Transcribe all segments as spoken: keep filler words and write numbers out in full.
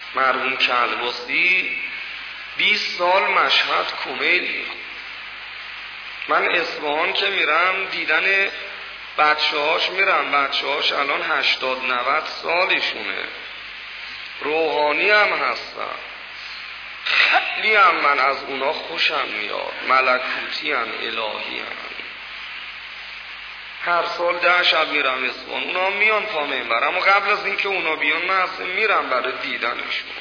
مرحوم کلباسی بیست سال مشهد کمیل میخوند. من اصفهان که میرم دیدن بچه هاش میرم، بچه هاش الان هشتاد نود سالشونه، روحانی هم هستن، خیلی هم من از اونا خوشم میاد، ملکوتی هم الهی هم. هر سال ده شب میرم اصفهان، اونا میان پا منبر، اما قبل از اینکه اونا بیان من اصلا میرم برای دیدنشون.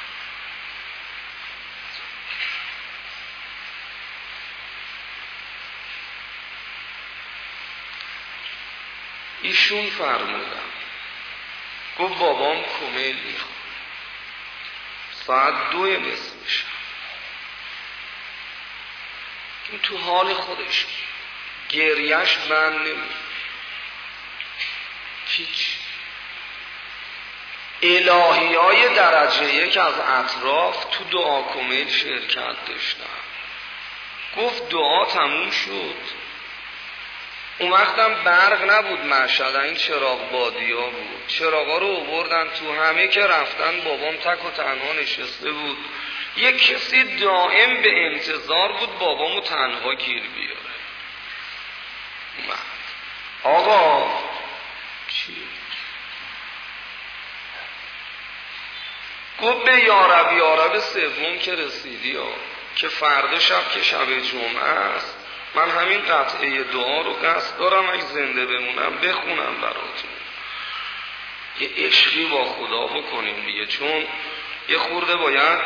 ایشون فرمودن، گفت بابام کمیل میخواد، ساعت دوی نصف میشه، این تو حال خودش گریش بند نمی هیچ. الهی های درجه یک از اطراف تو دعا کمیل شرکت داشتن. گفت دعا تموم شد، اون وقتم برق نبود مشهد، این چراغ بادیا بود، چراغا رو آوردن تو، همه که رفتن بابام تک و تنها نشسته بود، یک کسی دائم به انتظار بود بابامو تنها گیر بیاره. آقا چی؟ گفت به یارب یارب سوم که رسیدی ها، که فردا شب که شب جمعه است، من همین قطعه دعا رو قصد دارم اگه زنده بمونم بخونم براتون، یه عشقی با خدا بکنیم دیگه، چون یه خورده باید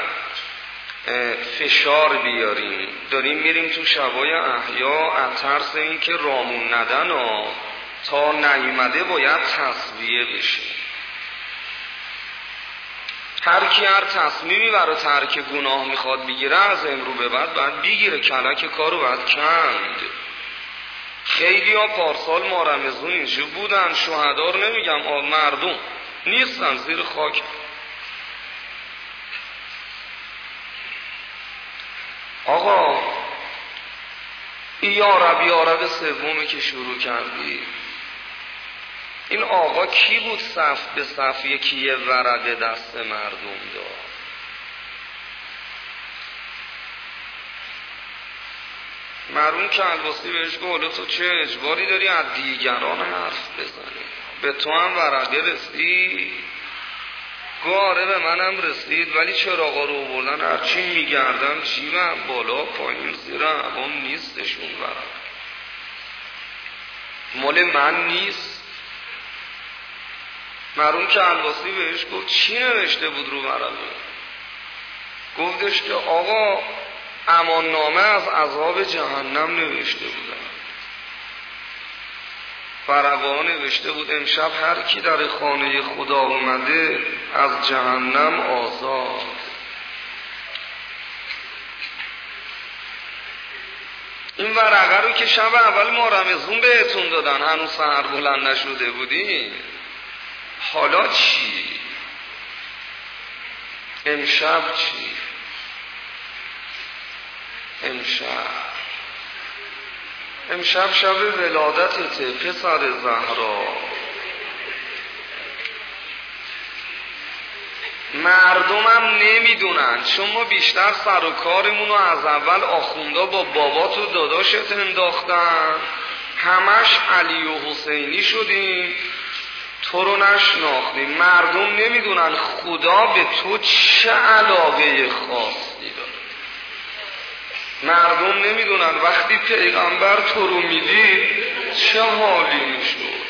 فشار بیاریم، داریم میریم تو شبای احیا، از ترس این که رامون ندن ها، تا نیومده باید تصویه بشه. هر کی هر تصمیمی برای ترک گناه میخواد بگیره، از امرو به بعد باید بگیره، کلک کارو باید کند. خیلی ها پارسال ما رمضون اینجا بودن، شهدار نمیگم، مردم نیستن، زیر خاک. آقا این یارب یارب سومی که شروع کردی، این آقا کی بود صف به صف یکی یه ورقه دست مردم داد؟ مرحوم کلباسی بهش گفت تو چه اجباری داری از دیگران حرف بزنی؟ به تو هم ورقه رسید؟ گاره به منم رسید، ولی چراغا رو بردن هرچی میگردم جیبم بالا پایین زیر عوام نیستشون ورقه، مال من نیست. مرحوم کلباسی بهش گفت چی نوشته بود رو ورقه؟ گفتش که آقا امان نامه از عذاب جهنم نوشته بودن. ورقه نوشته بود امشب هر کی در خانه خدا اومده از جهنم آزاد. این ورقه رو که شب اول ما رمضون بهتون دادن، هنوز سحر بلند نشده بودیم، حالا چی؟ امشب چی؟ امشب امشب شب ولادتته پسر زهرا. مردمم نمیدونن، چون ما بیشتر سر و کارمون رو از اول آخوندا با بابات و داداشت انداختن، همش علی و حسینی شدیم، تو رو نشناختیم. مردم نمیدونن خدا به تو چه علاقه خاصی داره. مردم نمیدونن وقتی پیغمبر تو رو میدید چه حالی میشد.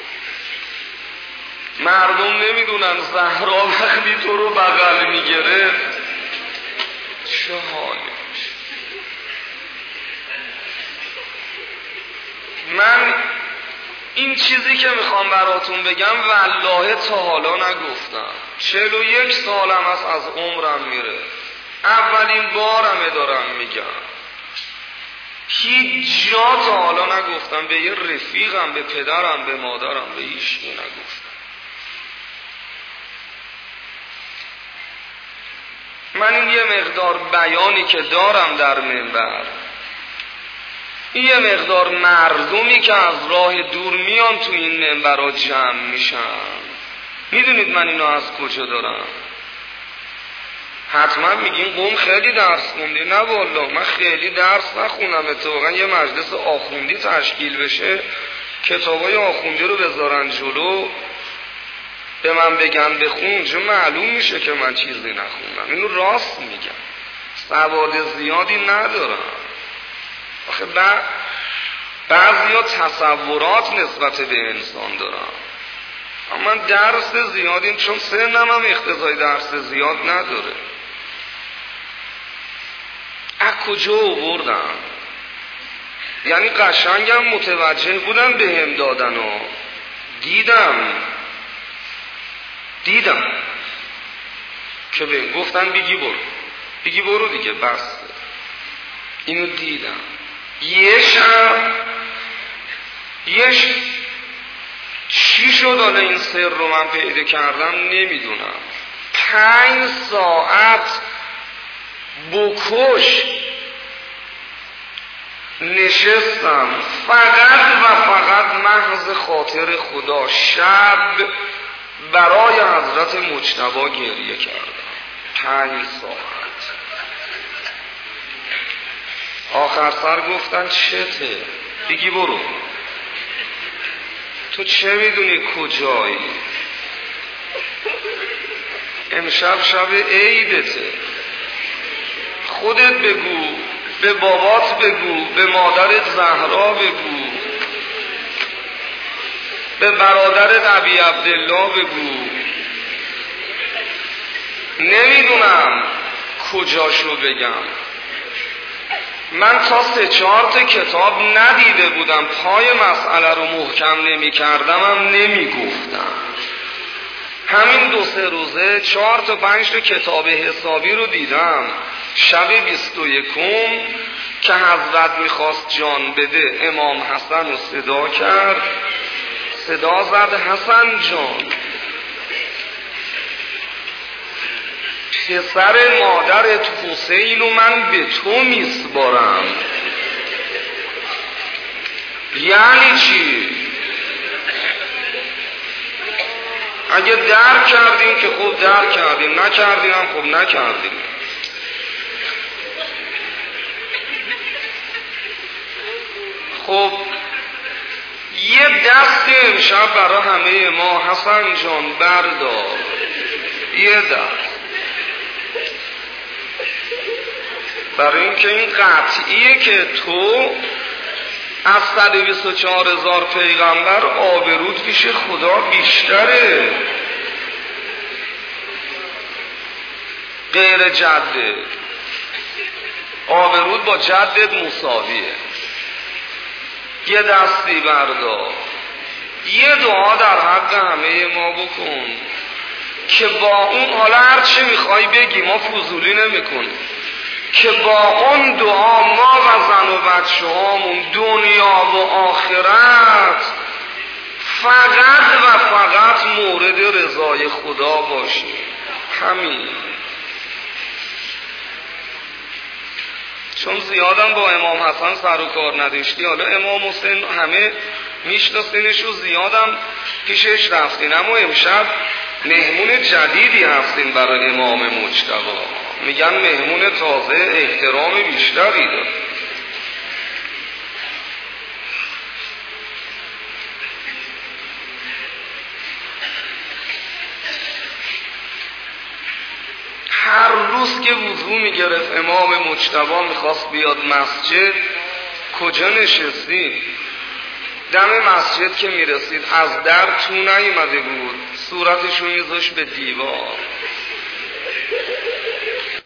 مردم نمیدونن زهرا وقتی تو رو بغل میگرفت چه حالی میشد. من این چیزی که میخوام براتون بگم والله تا حالا نگفتم، چهل و یک سالم است از عمرم میره، اولین بارمه دارم میگم، هیچ جا تا حالا نگفتم، به یه رفیقم، به پدرم، به مادرم، به هیچ کی نگفتم. من این یه مقدار بیانی که دارم در منبر، این یه مقدار مردمی که از راه دور میان تو این منبرها جمع میشن، میدونید من اینو از کجا دارم؟ حتما میگین قوم خیلی درس خوندی. نه والله من خیلی درس نخونم، اتفاقا یه مجلس آخوندی تشکیل بشه کتابای آخوندی رو بذارن جلو به من بگن بخون، چون معلوم میشه که من چیزی نخوندم. اینو راست میگم، سواد زیادی ندارم. آخه بعضی ها تصورات نسبت به انسان دارم، اما من درس زیادیم چون سنم هم اقتضای درس زیاد نداره. از کجا آوردم؟ یعنی قشنگم متوجه بودن به هم دادن و دیدم دیدم که به گفتن بگی برو بگی برو دیگه بس. اینو دیدم. یه شب یه ش... چی شد حالا این سر رو من پیدا کردم نمیدونم. پنج ساعت بکش نشستم فقط و فقط محض خاطر خدا شب برای حضرت مجتبی گریه کردم. پنج ساعت. آخر سر گفتن چته؟ بگی برو. تو چه میدونی کجایی؟ امشب شب عیدته، خودت بگو، به بابات بگو، به مادرت زهرا بگو، به برادرت ابی عبدالله بگو. نمیدونم کجاشو بگم. من تا سه چهار تا کتاب ندیده بودم، پای مسئله رو محکم نمی کردم هم نمی گفتم. همین دو سه روزه چهار تا پنج تا کتاب حسابی رو دیدم. شب بیست و یکم که حضرت میخواست جان بده امام حسن رو صدا کرد، صدا زد حسن جان، پسر مادرت حسین و من به تو میسپارم. یعنی چی؟ اگه درک کردیم که خوب درک کردیم، نکردیم هم خوب نکردیم. خب یه دست امشب برای همه ما حسن جان بردار، یه دست، برای اینکه این قطعیه که تو از صد و بیست و چهار هزار پیغمبر آبرود پیش خدا بیشتره غیر جدت. آبرود با جدت مساویه. یه دستی بردار، یه دعا در حق همه ما بکن که با اون، حالا هر چی میخوای بگی ما فضولی نمیکنیم، که با اون دعا ما و زن و بچه هامون دنیا و آخرت فقط و فقط مورد رضای خدا باشیم. همین. چون زیادم با امام حسن سر و کار نداشتی، حالا امام حسین همه میشناسینش و زیادم پیشش رفتین، اما امشب مهمون جدیدی هستین برای امام مجتبی. میگن مهمون تازه، احترام بیشتری داره. هر روز که وضو میگرفت امام مجتبی میخواست بیاد مسجد، کجا نشستیم؟ دم مسجد که میرسید از در تو نیومده بود، صورتشو میذاشت به دیوار.